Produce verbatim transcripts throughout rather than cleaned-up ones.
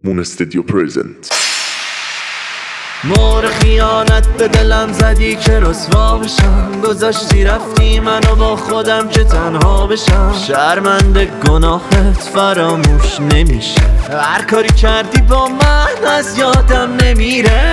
مون استودیو پرزنت. مور خیانت به دلم زدی که رسوا بشم، گذاشتی رفتی منو با خودم که تنها بشم. شرمنده گناهت فراموش نمیشه، هر کاری کردی با من از یادم نمیره.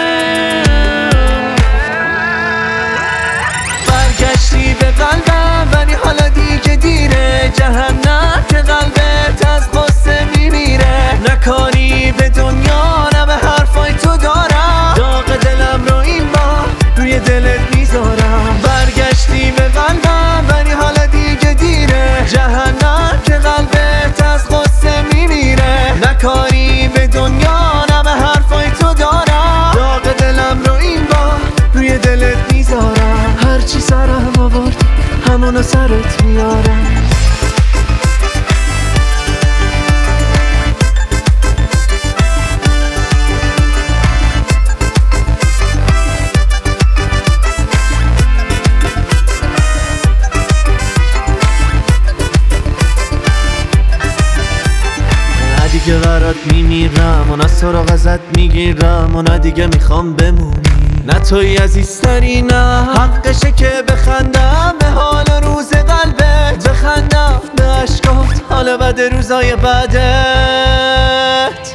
برگشتی به قلبم ولی حالا دیگه دیره، جهنم که قلبت از غصه میمیره. نکاری به دنیا نه به حرفای تو دارم، داغ دلم رو این بار روی دلت میذارم. برگشتی به قلبم ولی حالا دیگه دیره، جهنم که قلبت از غصه میمیره. نکاری به دنیا نه به حرفای تو دارم، داغ دلم رو این بار روی دلت میذارم. هرچی سرم آورد همونو سرت میارم. دیگه برات میمیرم و نه سراغ ازت میگیرم و نه دیگه میخوام بمونی. نه توی عزیزتری نه حقشه که بخندم به حال روز قلبت، بخندم به عشقات حال بد روزای بعدت.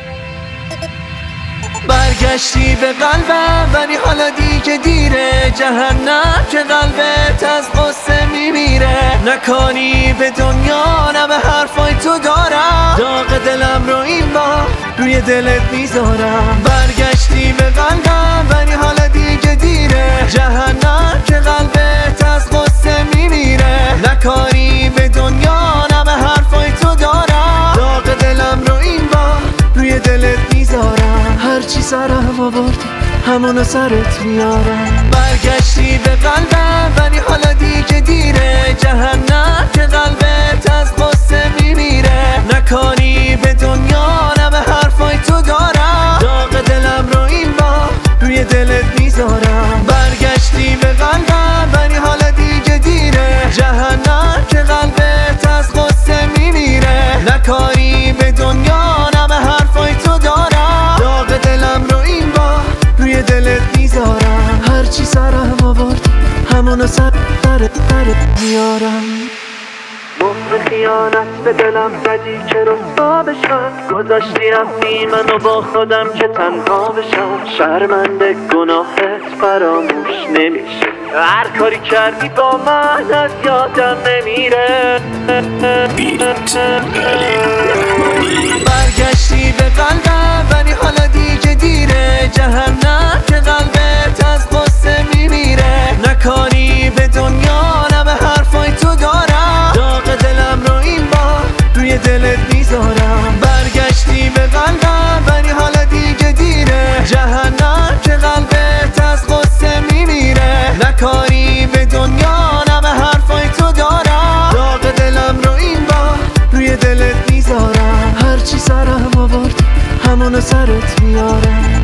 برگشتی به قلبم ولی حالا دیگه دیره، جهنم که قلبت از غصه میمیره. نکاری به دنیا نه به حرفای تو دارم، داغ دلم رو این بار روی دلت میذارم. برگشتی به قلبم ولی حالا دیگه دیره، جهنم که قلبت از غصه میمیره. نکاری به دنیا نه به حرفای تو دارم، داغ دلم رو این بار روی دلت میذارم. هرچی سرم آورد همونو سرت میارم. برگشتی به قلبم ولی حالا دیگه دیره، جهنم که قلبت از غصه میمیره. نکاری به دنیا نه به حرفای تو دارم، داغ دلم رو این بار روی دلت میذارم. برگشتی به قلبم ولی حالا دیگه دیره، جهنم که قلبت از غصه میمیره. نکاری به دنیا نه به حرفای تو دارم، داغ دلم رو این بار روی دلت میذارم. هرچی سرم آورد همونو سر سرت سرت میارم. مهر خیانت به دلم زدی که رسوا بشم، گذاشتی رفتی منو با خودم که تنها بشم. شرمنده گناهت فراموش نمیشه، هر کاری کردی با من از یادم نمیره. برگشتی به قلبم ولی حالا دیگه دیره، جهنم که قلبت از غصه میمیره. نکاری به دنیا نه به حرفای تو دارم، داغ دلم رو این بار روی دلت میذارم. برگشتی به قلبم ولی حالا دیگه دیره، جهنم که قلبت از غصه میمیره. نکاری به دنیا نه به حرفای تو دارم، داغ دلم رو این بار روی دلت میذارم. هرچی سرم آورد همونو سرت میارم.